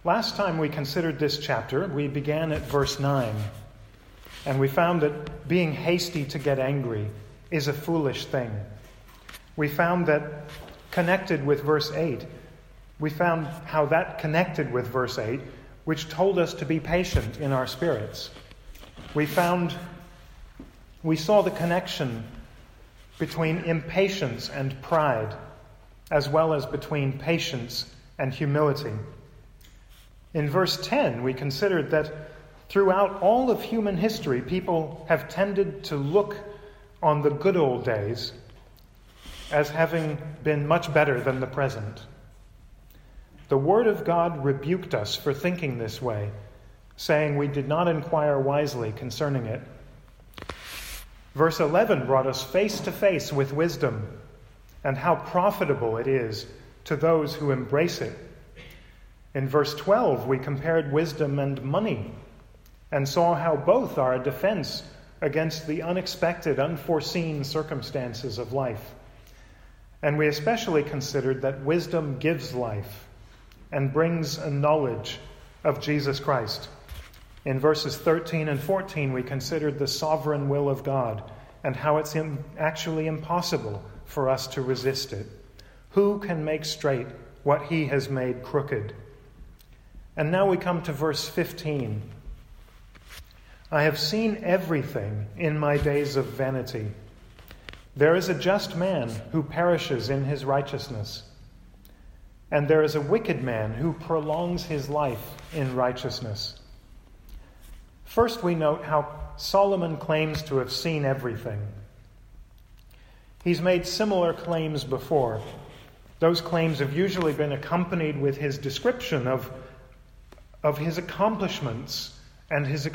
Last time we considered this chapter, we began at verse 9, and we found that being hasty to get angry is a foolish thing. We found that connected with verse 8, we found how that connected with verse 8, which told us to be patient in our spirits. We saw the connection between impatience and pride, as well as between patience and humility. In verse 10, we considered that throughout all of human history, people have tended to look on the good old days as having been much better than the present. The Word of God rebuked us for thinking this way, saying we did not inquire wisely concerning it. Verse 11 brought us face to face with wisdom and how profitable it is to those who embrace it. In verse 12, we compared wisdom and money and saw how both are a defense against the unexpected, unforeseen circumstances of life. And we especially considered that wisdom gives life and brings a knowledge of Jesus Christ. In verses 13 and 14, we considered the sovereign will of God and how it's actually impossible for us to resist it. Who can make straight what he has made crooked? And now we come to verse 15. I have seen everything in my days of vanity. There is a just man who perishes in his righteousness, and there is a wicked man who prolongs his life in righteousness. First, we note how Solomon claims to have seen everything. He's made similar claims before. Those claims have usually been accompanied with his description of his accomplishments and his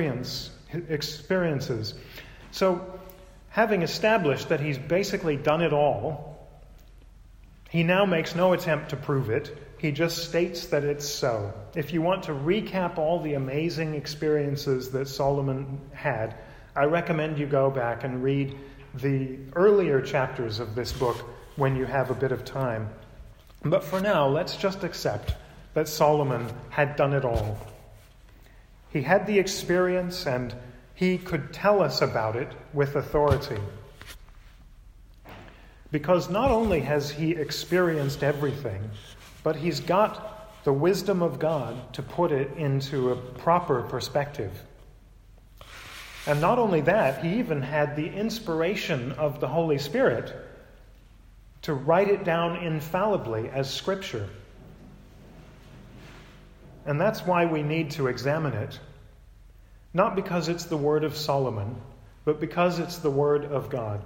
experiences. So, having established that he's basically done it all, he now makes no attempt to prove it. He just states that it's so. If you want to recap all the amazing experiences that Solomon had, I recommend you go back and read the earlier chapters of this book when you have a bit of time. But for now, let's just accept that Solomon had done it all. He had the experience and he could tell us about it with authority. Because not only has he experienced everything, but he's got the wisdom of God to put it into a proper perspective. And not only that, he even had the inspiration of the Holy Spirit to write it down infallibly as Scripture. And that's why we need to examine it. Not because it's the word of Solomon, but because it's the word of God.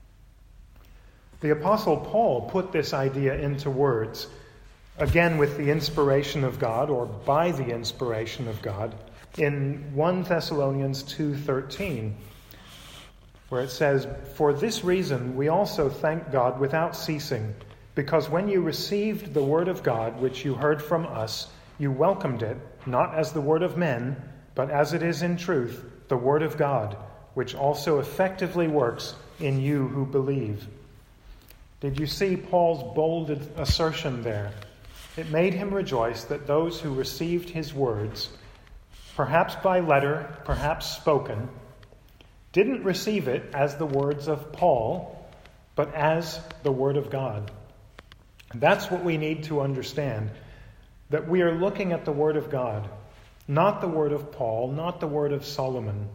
The Apostle Paul put this idea into words, again with the inspiration of God, or by the inspiration of God, in 1 Thessalonians 2:13, where it says, "For this reason we also thank God without ceasing, because when you received the word of God, which you heard from us, you welcomed it, not as the word of men, but as it is in truth, the word of God, which also effectively works in you who believe." Did you see Paul's bold assertion there? It made him rejoice that those who received his words, perhaps by letter, perhaps spoken, didn't receive it as the words of Paul, but as the word of God. That's what we need to understand, that we are looking at the word of God, not the word of Paul, not the word of Solomon.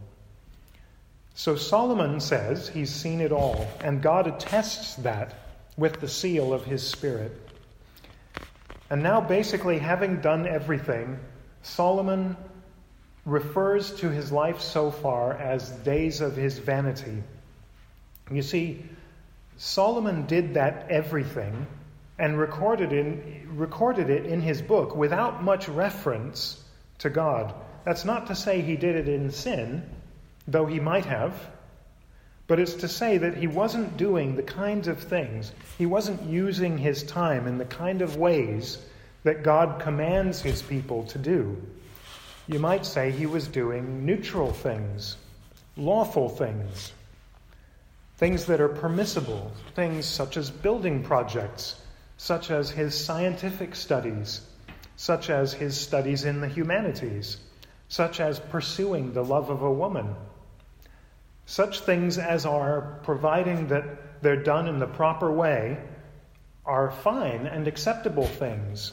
So Solomon says he's seen it all, and God attests that with the seal of his Spirit. And now, basically, having done everything, Solomon refers to his life so far as days of his vanity. You see, Solomon did that everything and recorded it in his book without much reference to God. That's not to say he did it in sin, though he might have, but it's to say that he wasn't doing the kinds of things, he wasn't using his time in the kind of ways that God commands his people to do. You might say he was doing neutral things, lawful things, things that are permissible, things such as building projects, such as his scientific studies, such as his studies in the humanities, such as pursuing the love of a woman. Such things as are, providing that they're done in the proper way, are fine and acceptable things.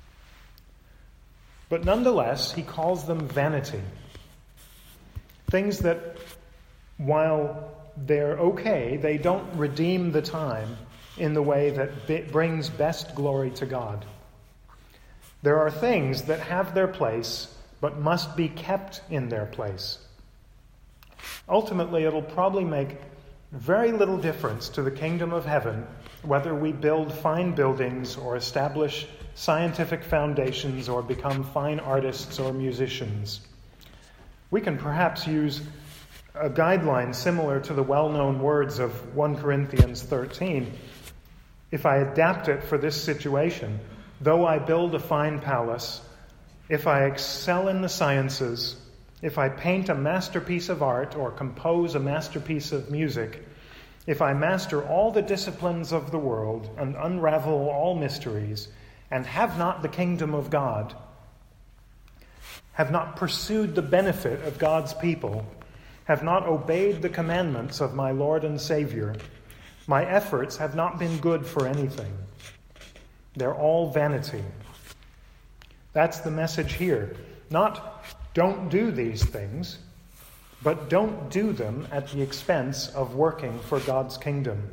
But nonetheless, he calls them vanity. Things that, while they're okay, they don't redeem the time in the way that brings best glory to God. There are things that have their place, but must be kept in their place. Ultimately, it'll probably make very little difference to the kingdom of heaven whether we build fine buildings or establish scientific foundations or become fine artists or musicians. We can perhaps use a guideline similar to the well-known words of 1 Corinthians 13. If I adapt it for this situation, though I build a fine palace, if I excel in the sciences, if I paint a masterpiece of art or compose a masterpiece of music, if I master all the disciplines of the world and unravel all mysteries, and have not the kingdom of God, have not pursued the benefit of God's people, have not obeyed the commandments of my Lord and Savior, my efforts have not been good for anything. They're all vanity. That's the message here. Not don't do these things, but don't do them at the expense of working for God's kingdom.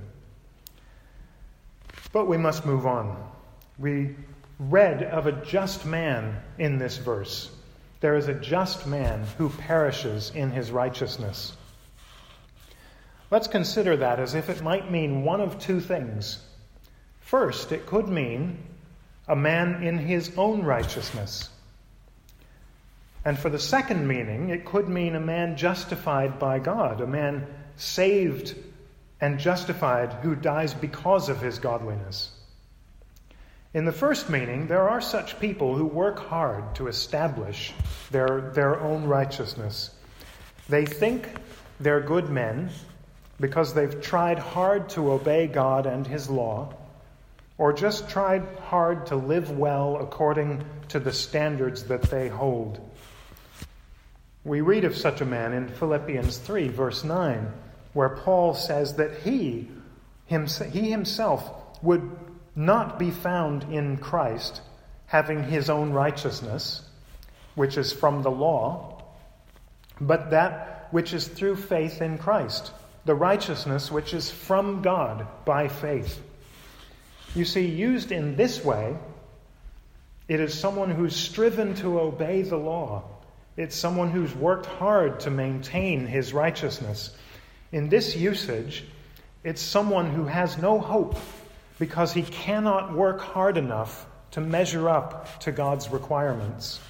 But we must move on. We read of a just man in this verse. There is a just man who perishes in his righteousness. Let's consider that as if it might mean one of two things. First, it could mean a man in his own righteousness. And for the second meaning, it could mean a man justified by God, a man saved and justified who dies because of his godliness. In the first meaning, there are such people who work hard to establish their own righteousness. They think they're good men because they've tried hard to obey God and his law, or just tried hard to live well according to the standards that they hold. We read of such a man in Philippians 3, verse 9, where Paul says that he himself would not be found in Christ having his own righteousness, which is from the law, but that which is through faith in Christ, the righteousness which is from God by faith. You see, used in this way, it is someone who's striven to obey the law. It's someone who's worked hard to maintain his righteousness. In this usage, it's someone who has no hope because he cannot work hard enough to measure up to God's requirements.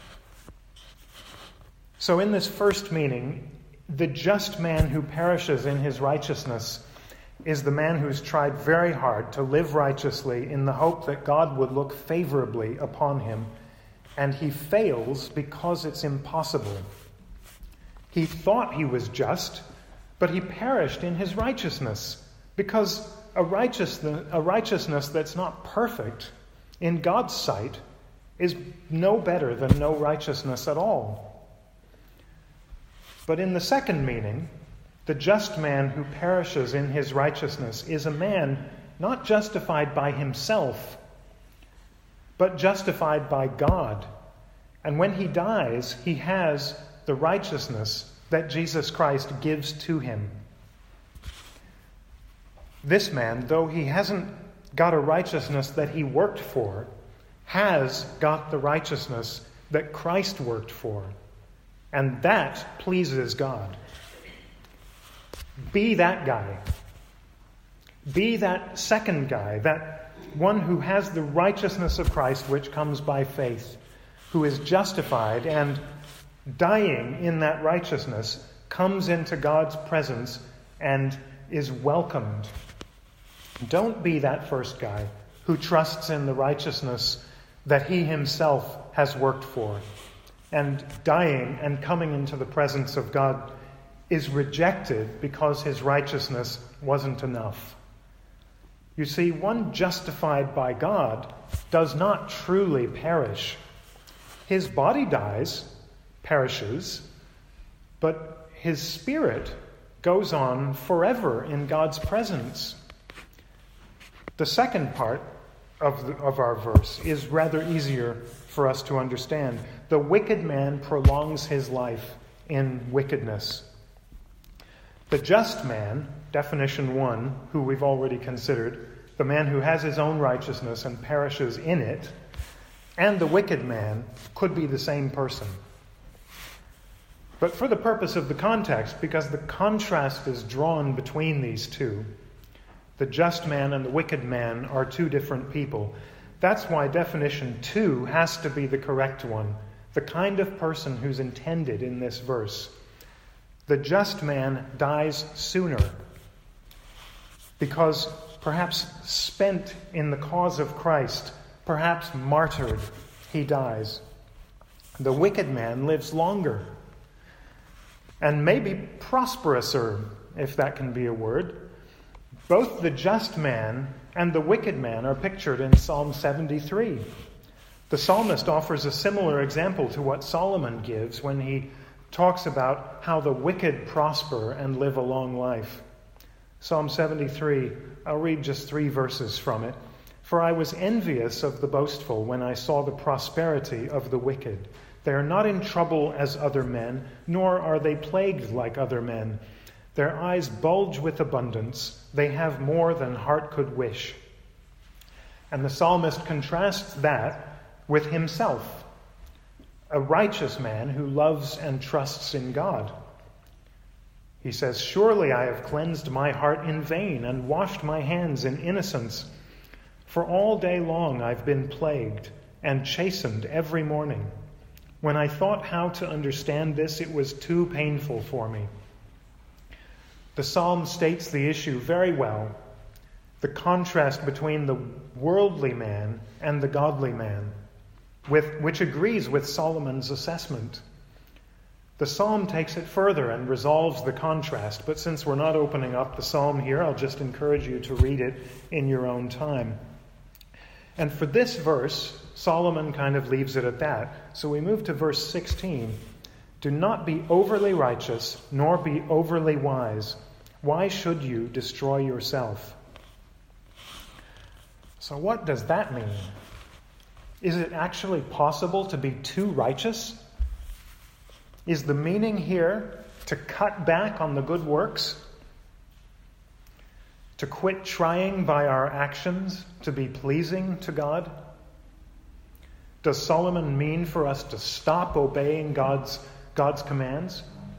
So in this first meaning, the just man who perishes in his righteousness is the man who's tried very hard to live righteously in the hope that God would look favorably upon him, and he fails because it's impossible. He thought he was just, but he perished in his righteousness, because a righteousness that's not perfect in God's sight is no better than no righteousness at all. But in the second meaning, the just man who perishes in his righteousness is a man not justified by himself, but justified by God. And when he dies, he has the righteousness that Jesus Christ gives to him. This man, though he hasn't got a righteousness that he worked for, has got the righteousness that Christ worked for. And that pleases God. Be that guy. Be that second guy, that one who has the righteousness of Christ which comes by faith, who is justified and dying in that righteousness, comes into God's presence and is welcomed. Don't be that first guy who trusts in the righteousness that he himself has worked for, and dying and coming into the presence of God is rejected because his righteousness wasn't enough. You see, one justified by God does not truly perish. His body dies, perishes, but his spirit goes on forever in God's presence. The second part of our verse is rather easier for us to understand. The wicked man prolongs his life in wickedness. The just man, definition 1, who we've already considered, the man who has his own righteousness and perishes in it, and the wicked man could be the same person. But for the purpose of the context, because the contrast is drawn between these two, the just man and the wicked man are two different people. That's why definition 2 has to be the correct one, the kind of person who's intended in this verse. The just man dies sooner because perhaps spent in the cause of Christ, perhaps martyred, he dies. The wicked man lives longer and maybe prosperouser, if that can be a word. Both the just man and the wicked man are pictured in Psalm 73. The psalmist offers a similar example to what Solomon gives when he talks about how the wicked prosper and live a long life. Psalm 73, I'll read just 3 verses from it. For I was envious of the boastful when I saw the prosperity of the wicked. They are not in trouble as other men, nor are they plagued like other men. Their eyes bulge with abundance. They have more than heart could wish. And the psalmist contrasts that with himself, a righteous man who loves and trusts in God. He says, surely I have cleansed my heart in vain and washed my hands in innocence. For all day long I've been plagued and chastened every morning. When I thought how to understand this, it was too painful for me. The psalm states the issue very well, the contrast between the worldly man and the godly man, which agrees with Solomon's assessment. The psalm takes it further and resolves the contrast, but since we're not opening up the psalm here, I'll just encourage you to read it in your own time. And for this verse, Solomon kind of leaves it at that. So we move to verse 16. Do not be overly righteous, nor be overly wise. Why should you destroy yourself? So what does that mean? Is it actually possible to be too righteous? Is the meaning here to cut back on the good works? To quit trying by our actions to be pleasing to God? Does Solomon mean for us to stop obeying God's commands?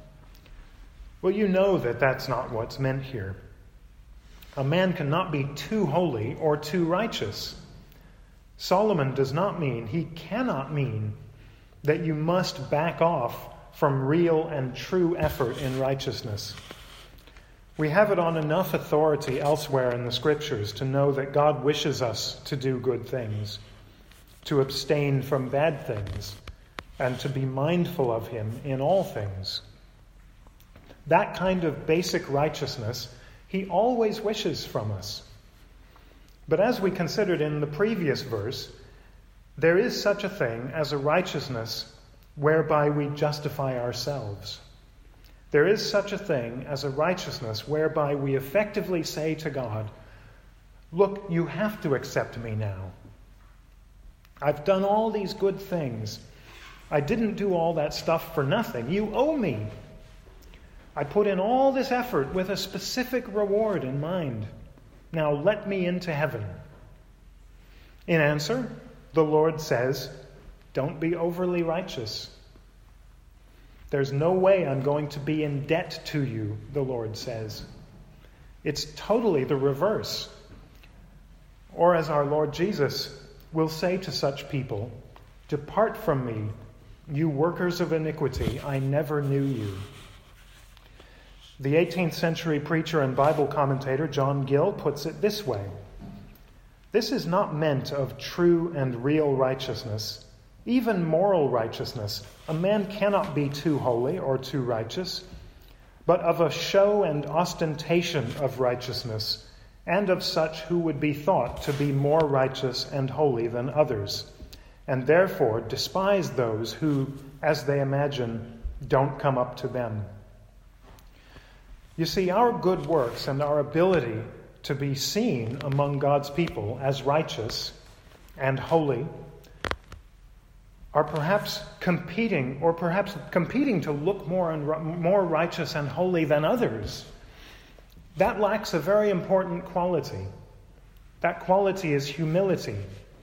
Well, you know that that's not what's meant here. A man cannot be too holy or too righteous. Solomon does not mean, he cannot mean, that you must back off from real and true effort in righteousness. We have it on enough authority elsewhere in the Scriptures to know that God wishes us to do good things, to abstain from bad things, and to be mindful of Him in all things. That kind of basic righteousness He always wishes from us. But as we considered in the previous verse, there is such a thing as a righteousness whereby we justify ourselves. There is such a thing as a righteousness whereby we effectively say to God, look, you have to accept me now. I've done all these good things. I didn't do all that stuff for nothing. You owe me. I put in all this effort with a specific reward in mind. Now let me into heaven. In answer, the Lord says, don't be overly righteous. There's no way I'm going to be in debt to you, the Lord says. It's totally the reverse. Or as our Lord Jesus will say to such people, depart from me, you workers of iniquity, I never knew you. The 18th century preacher and Bible commentator John Gill puts it this way. This is not meant of true and real righteousness, even moral righteousness. A man cannot be too holy or too righteous, but of a show and ostentation of righteousness and of such who would be thought to be more righteous and holy than others, and therefore despise those who, as they imagine, don't come up to them. You see, our good works and our ability to be seen among God's people as righteous and holy are perhaps competing to look more righteous and holy than others. That lacks a very important quality. That quality is humility.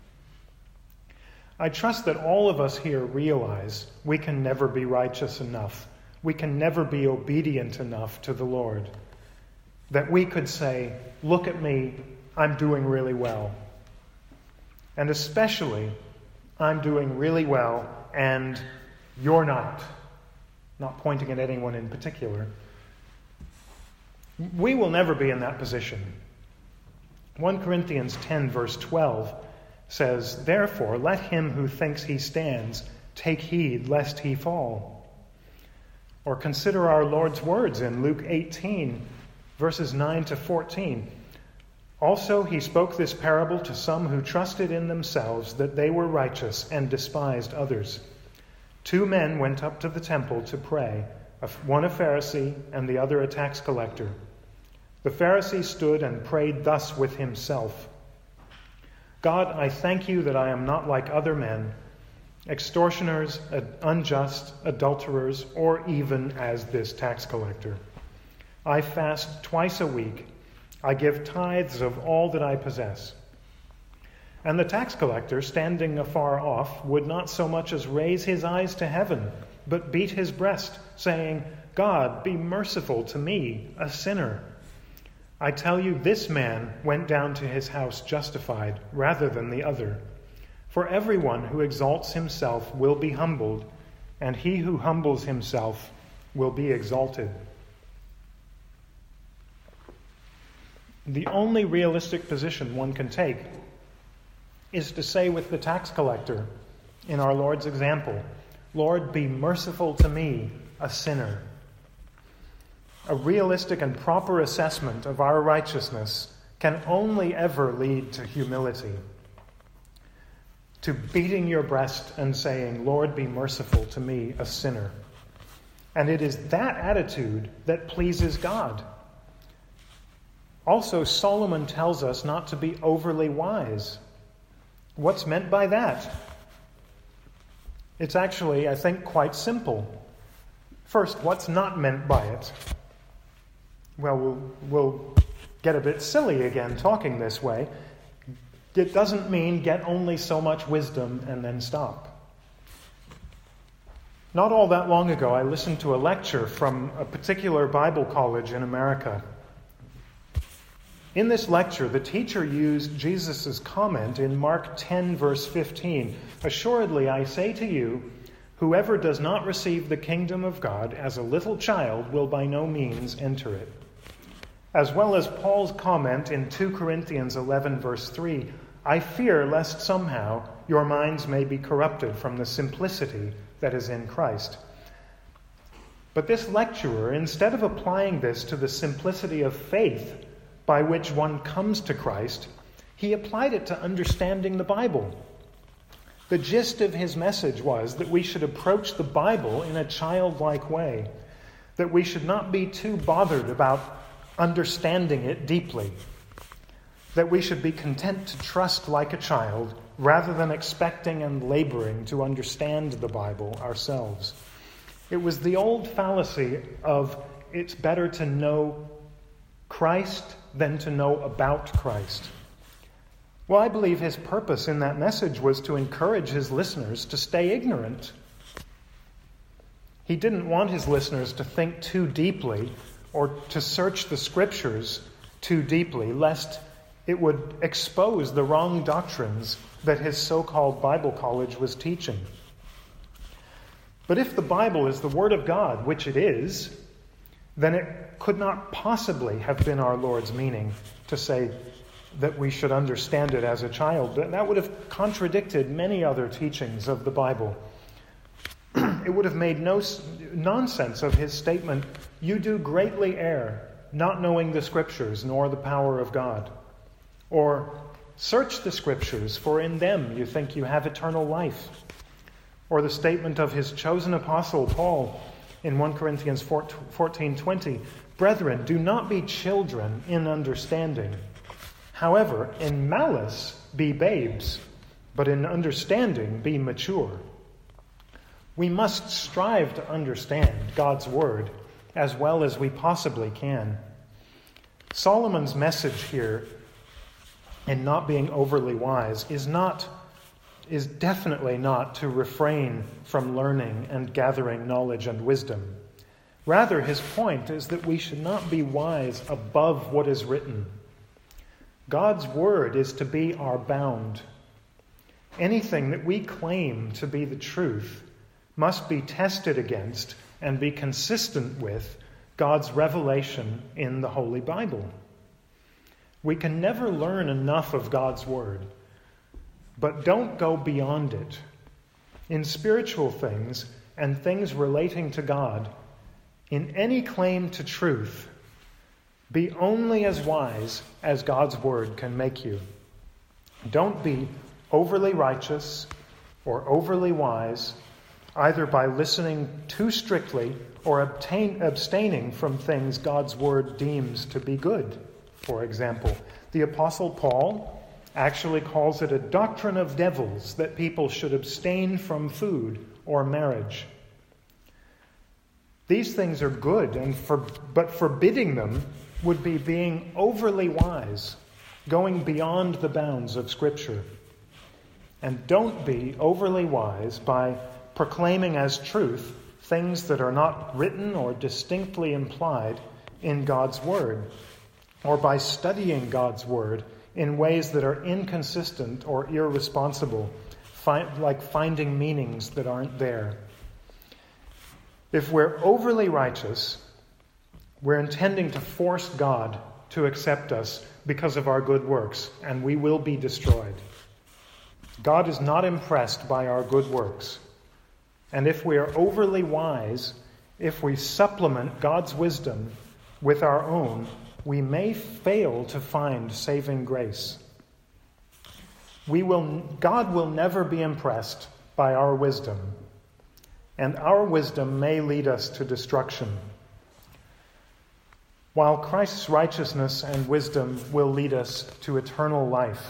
I trust that all of us here realize we can never be righteous enough. We can never be obedient enough to the Lord. That we could say, look at me, I'm doing really well. And especially, I'm doing really well and you're not. Not pointing at anyone in particular. We will never be in that position. 1 Corinthians 10 verse 12 says, "Therefore, let him who thinks he stands take heed lest he fall." Or consider our Lord's words in Luke 18 verses 9 to 14. "Also he spoke this parable to some who trusted in themselves that they were righteous and despised others. 2 men went up to the temple to pray, one a Pharisee and the other a tax collector. The Pharisee stood and prayed thus with himself, 'God, I thank you that I am not like other men, extortioners, unjust, adulterers, or even as this tax collector. I fast twice a week. I give tithes of all that I possess.' And the tax collector, standing afar off, would not so much as raise his eyes to heaven, but beat his breast, saying, 'God, be merciful to me, a sinner.' I tell you, this man went down to his house justified rather than the other. For everyone who exalts himself will be humbled, and he who humbles himself will be exalted." The only realistic position one can take is to say with the tax collector in our Lord's example, "Lord, be merciful to me, a sinner." A realistic and proper assessment of our righteousness can only ever lead to humility, to beating your breast and saying, "Lord, be merciful to me, a sinner." And it is that attitude that pleases God. Also, Solomon tells us not to be overly wise. What's meant by that? It's actually, I think, quite simple. First, what's not meant by it? Well, we'll get a bit silly again talking this way. It doesn't mean get only so much wisdom and then stop. Not all that long ago, I listened to a lecture from a particular Bible college in America. In this lecture, the teacher used Jesus' comment in Mark 10, verse 15. "Assuredly, I say to you, whoever does not receive the kingdom of God as a little child will by no means enter it." As well as Paul's comment in 2 Corinthians 11, verse 3, "I fear lest somehow your minds may be corrupted from the simplicity that is in Christ." But this lecturer, instead of applying this to the simplicity of faith by which one comes to Christ, he applied it to understanding the Bible. The gist of his message was that we should approach the Bible in a childlike way, that we should not be too bothered about understanding it deeply, that we should be content to trust like a child rather than expecting and laboring to understand the Bible ourselves. It was the old fallacy of it's better to know Christ than to know about Christ. Well, I believe his purpose in that message was to encourage his listeners to stay ignorant. He didn't want his listeners to think too deeply or to search the scriptures too deeply, lest it would expose the wrong doctrines that his so-called Bible college was teaching. But if the Bible is the Word of God, which it is, then it could not possibly have been our Lord's meaning to say that we should understand it as a child. That would have contradicted many other teachings of the Bible. It would have made no nonsense of his statement, "You do greatly err not knowing the Scriptures nor the power of God. Or, search the Scriptures, for in them you think you have eternal life. Or the statement of his chosen apostle, Paul, in 1 Corinthians 14:20, Brethren, do not be children in understanding. However, in malice be babes, but in understanding be mature. We must strive to understand God's word as well as we possibly can. Solomon's message here in not being overly wise is definitely not to refrain from learning and gathering knowledge and wisdom. Rather, his point is that we should not be wise above what is written. God's word is to be our bound. Anything that we claim to be the truth must be tested against and be consistent with God's revelation in the Holy Bible. We can never learn enough of God's word, but don't go beyond it. In spiritual things and things relating to God, in any claim to truth, be only as wise as God's word can make you. Don't be overly righteous or overly wise, either by listening too strictly or abstaining from things God's word deems to be good. For example, the Apostle Paul actually calls it a doctrine of devils that people should abstain from food or marriage. These things are good, but forbidding them would be being overly wise, going beyond the bounds of Scripture. And don't be overly wise by proclaiming as truth things that are not written or distinctly implied in God's Word, or by studying God's Word in ways that are inconsistent or irresponsible, like finding meanings that aren't there. If we're overly righteous, we're intending to force God to accept us because of our good works, and we will be destroyed. God is not impressed by our good works. And if we are overly wise, if we supplement God's wisdom with our own, we may fail to find saving grace. God will never be impressed by our wisdom, and our wisdom may lead us to destruction, while Christ's righteousness and wisdom will lead us to eternal life.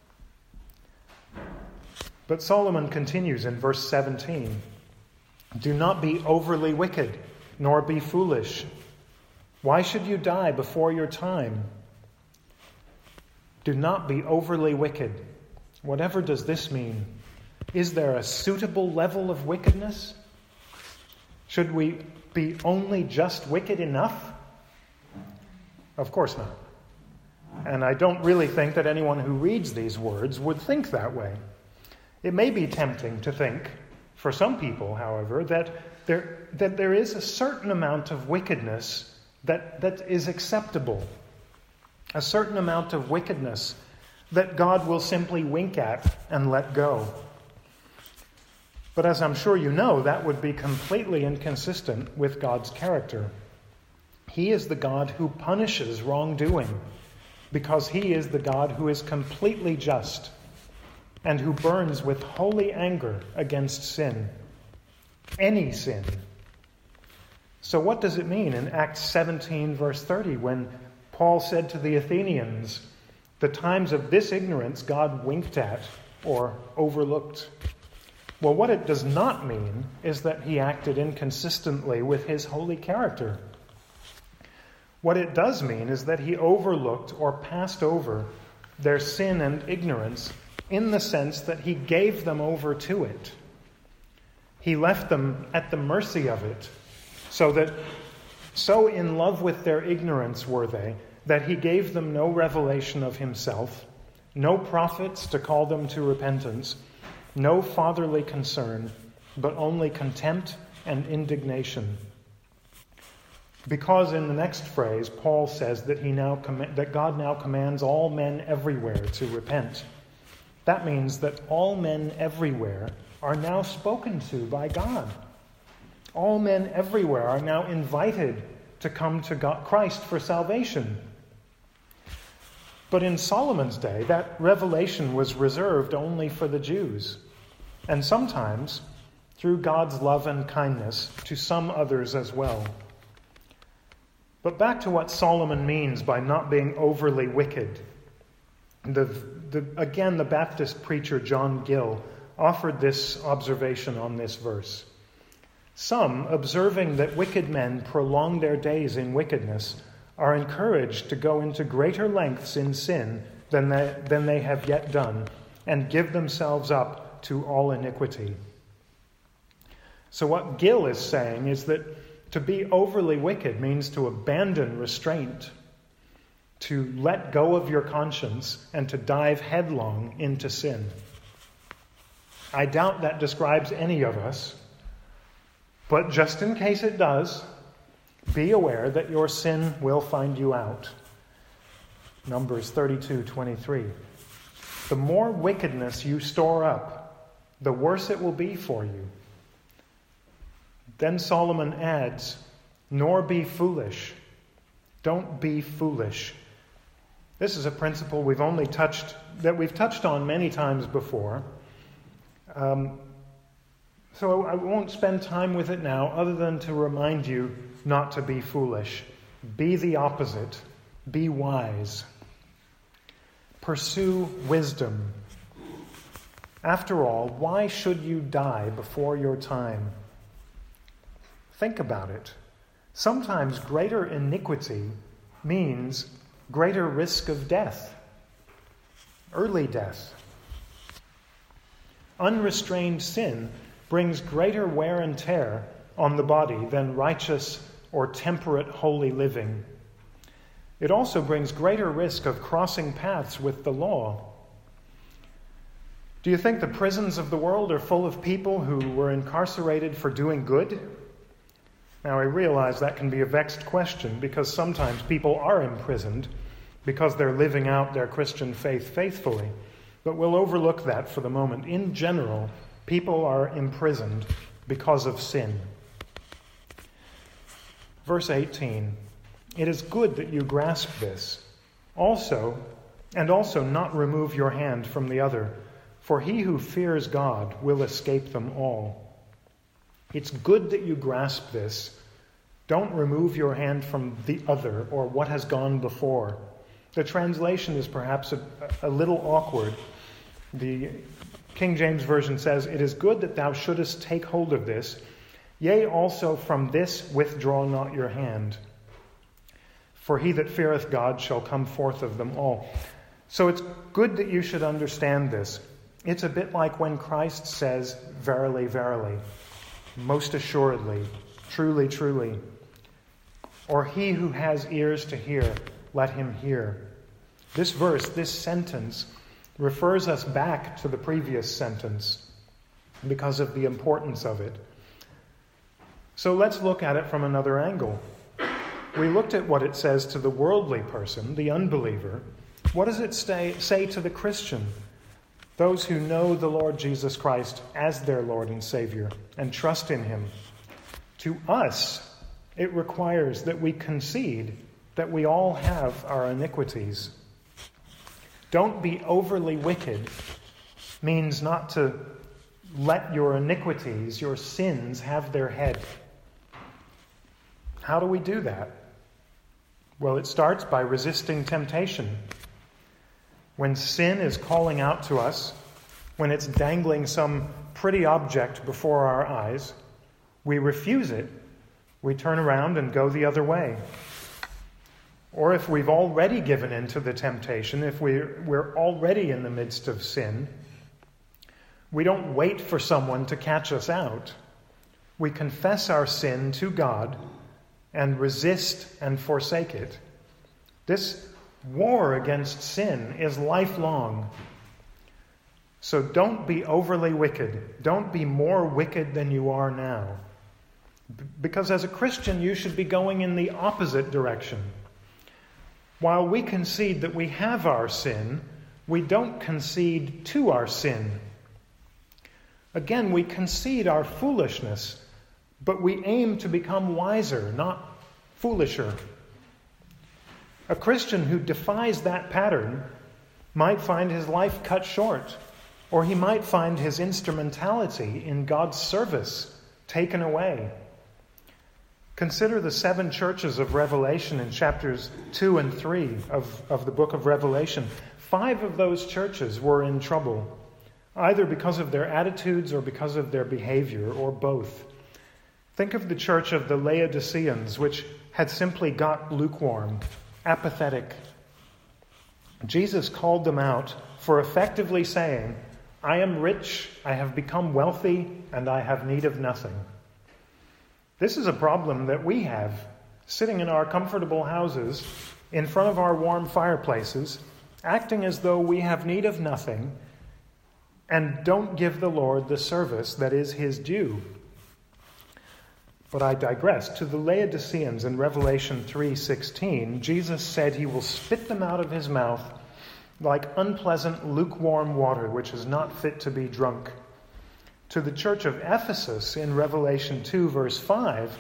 But Solomon continues in verse 17, "Do not be overly wicked, nor be foolish. Why should you die before your time? Do not be overly wicked." Whatever does this mean? Is there a suitable level of wickedness? Should we be only just wicked enough? Of course not. And I don't really think that anyone who reads these words would think that way. It may be tempting to think, for some people, however, that there is a certain amount of wickedness that is acceptable. A certain amount of wickedness that God will simply wink at and let go. But as I'm sure you know, that would be completely inconsistent with God's character. He is the God who punishes wrongdoing, because He is the God who is completely just and who burns with holy anger against sin. Any sin. So what does it mean in Acts 17, verse 30, when Paul said to the Athenians, "The times of this ignorance God winked at or overlooked"? Well, what it does not mean is that He acted inconsistently with His holy character. What it does mean is that He overlooked or passed over their sin and ignorance in the sense that He gave them over to it. He left them at the mercy of it, so in love with their ignorance were they, that He gave them no revelation of Himself, no prophets to call them to repentance, no fatherly concern, but only contempt and indignation. Because in the next phrase, Paul says that God now commands all men everywhere to repent. That means that all men everywhere are now spoken to by God. All men everywhere are now invited to come to Christ for salvation. But in Solomon's day, that revelation was reserved only for the Jews, and sometimes, through God's love and kindness, to some others as well. But back to what Solomon means by not being overly wicked. Again, the Baptist preacher John Gill offered this observation on this verse. Some, observing that wicked men prolong their days in wickedness, are encouraged to go into greater lengths in sin than they have yet done, and give themselves up to all iniquity. So what Gill is saying is that to be overly wicked means to abandon restraint, to let go of your conscience, and to dive headlong into sin. I doubt that describes any of us, but just in case it does, be aware that your sin will find you out. Numbers 32:23. The more wickedness you store up, the worse it will be for you. Then Solomon adds, nor be foolish. Don't be foolish. This is a principle we've touched on many times before. So I won't spend time with it now other than to remind you not to be foolish. Be the opposite. Be wise. Pursue wisdom. After all, why should you die before your time? Think about it. Sometimes greater iniquity means greater risk of death. Early death. Unrestrained sin brings greater wear and tear on the body than righteous or temperate holy living. It also brings greater risk of crossing paths with the law. Do you think the prisons of the world are full of people who were incarcerated for doing good? Now, I realize that can be a vexed question because sometimes people are imprisoned because they're living out their Christian faith faithfully. But we'll overlook that for the moment. In general, people are imprisoned because of sin. Verse 18, it is good that you grasp this, also not remove your hand from the other, for he who fears God will escape them all. It's good that you grasp this. Don't remove your hand from the other or what has gone before. The translation is perhaps a little awkward. The King James Version says, it is good that thou shouldest take hold of this. Yea, also from this withdraw not your hand. For he that feareth God shall come forth of them all. So it's good that you should understand this. It's a bit like when Christ says, verily, verily, most assuredly, truly, truly. Or he who has ears to hear, let him hear. This verse, this sentence, refers us back to the previous sentence because of the importance of it. So let's look at it from another angle. We looked at what it says to the worldly person, the unbeliever. What does it say to the Christian? Those who know the Lord Jesus Christ as their Lord and Savior and trust in him. To us, it requires that we concede that we all have our iniquities. Don't be overly wicked means not to let your iniquities, your sins, have their head. How do we do that? Well, it starts by resisting temptation. When sin is calling out to us, when it's dangling some pretty object before our eyes, we refuse it. We turn around and go the other way. Or if we've already given in to the temptation, if we're already in the midst of sin, we don't wait for someone to catch us out. We confess our sin to God and resist and forsake it. This war against sin is lifelong. So don't be overly wicked. Don't be more wicked than you are now. Because as a Christian, you should be going in the opposite direction. While we concede that we have our sin, we don't concede to our sin. Again, we concede our foolishness, but we aim to become wiser, not foolisher. A Christian who defies that pattern might find his life cut short, or he might find his instrumentality in God's service taken away. Consider the 7 churches of Revelation in chapters 2 and 3 of the book of Revelation. 5 of those churches were in trouble, either because of their attitudes or because of their behavior, or both. Think of the church of the Laodiceans, which had simply got lukewarm, apathetic. Jesus called them out for effectively saying, "I am rich, I have become wealthy, and I have need of nothing." This is a problem that we have, sitting in our comfortable houses, in front of our warm fireplaces, acting as though we have need of nothing, and don't give the Lord the service that is his due. But I digress. To the Laodiceans in Revelation 3:16, Jesus said he will spit them out of his mouth like unpleasant lukewarm water, which is not fit to be drunk. To the church of Ephesus in Revelation 2 verse 5,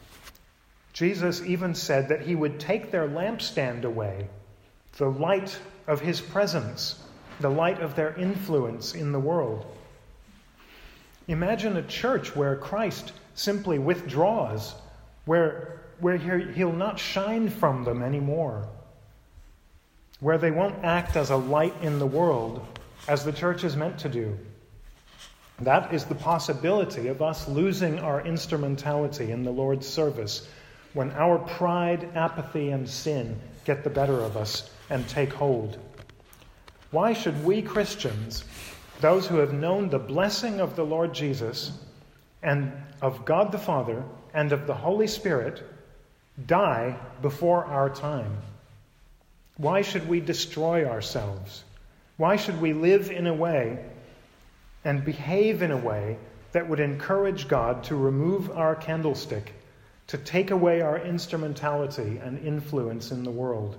Jesus even said that he would take their lampstand away, the light of his presence, the light of their influence in the world. Imagine a church where Christ simply withdraws, where he'll not shine from them anymore, where they won't act as a light in the world as the church is meant to do. That is the possibility of us losing our instrumentality in the Lord's service when our pride, apathy, and sin get the better of us and take hold. Why should we Christians, those who have known the blessing of the Lord Jesus and of God the Father and of the Holy Spirit, die before our time? Why should we destroy ourselves? Why should we live in a way and behave in a way that would encourage God to remove our candlestick, to take away our instrumentality and influence in the world?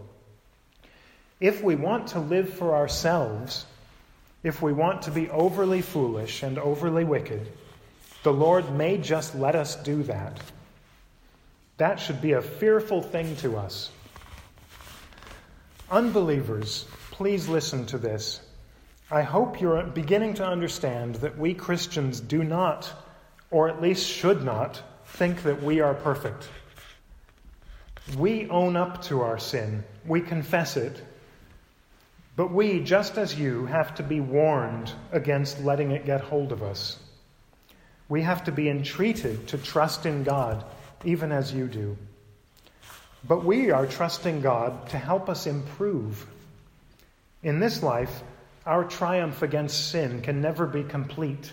If we want to live for ourselves, if we want to be overly foolish and overly wicked, the Lord may just let us do that. That should be a fearful thing to us. Unbelievers, please listen to this. I hope you're beginning to understand that we Christians do not, or at least should not, think that we are perfect. We own up to our sin. We confess it. But we, just as you, have to be warned against letting it get hold of us. We have to be entreated to trust in God, even as you do. But we are trusting God to help us improve. In this life, our triumph against sin can never be complete.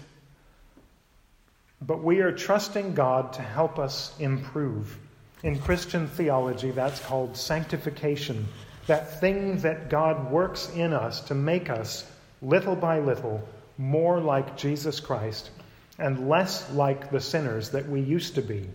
But we are trusting God to help us improve. In Christian theology, that's called sanctification. That thing that God works in us to make us, little by little, more like Jesus Christ and less like the sinners that we used to be.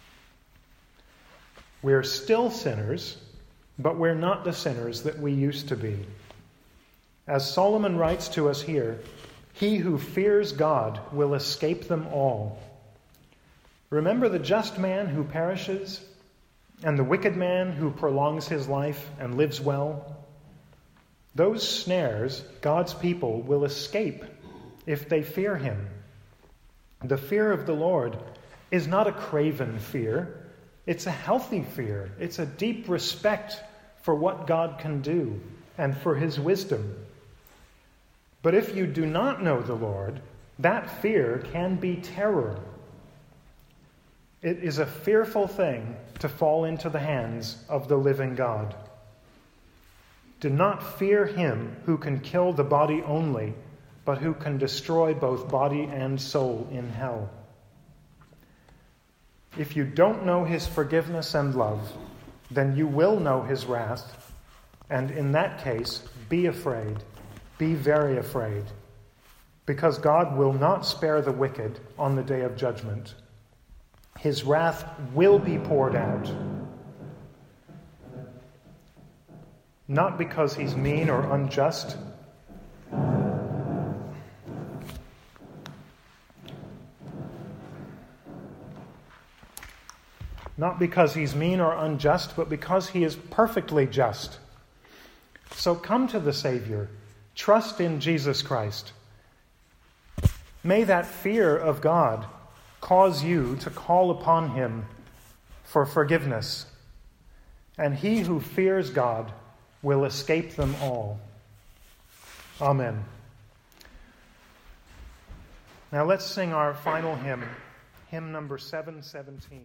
We're still sinners, but we're not the sinners that we used to be. As Solomon writes to us here, he who fears God will escape them all. Remember the just man who perishes and the wicked man who prolongs his life and lives well? Those snares God's people will escape if they fear him. The fear of the Lord is not a craven fear. It's a healthy fear. It's a deep respect for what God can do and for his wisdom. But if you do not know the Lord, that fear can be terror. It is a fearful thing to fall into the hands of the living God. Do not fear him who can kill the body only, but who can destroy both body and soul in hell. If you don't know his forgiveness and love, then you will know his wrath, and in that case, be afraid. Be very afraid, because God will not spare the wicked on the day of judgment. His wrath will be poured out, not because he's mean or unjust, not because he's mean or unjust, but because he is perfectly just. So come to the Savior. Trust in Jesus Christ. May that fear of God cause you to call upon him for forgiveness. And he who fears God will escape them all. Amen. Now let's sing our final hymn, hymn number 717.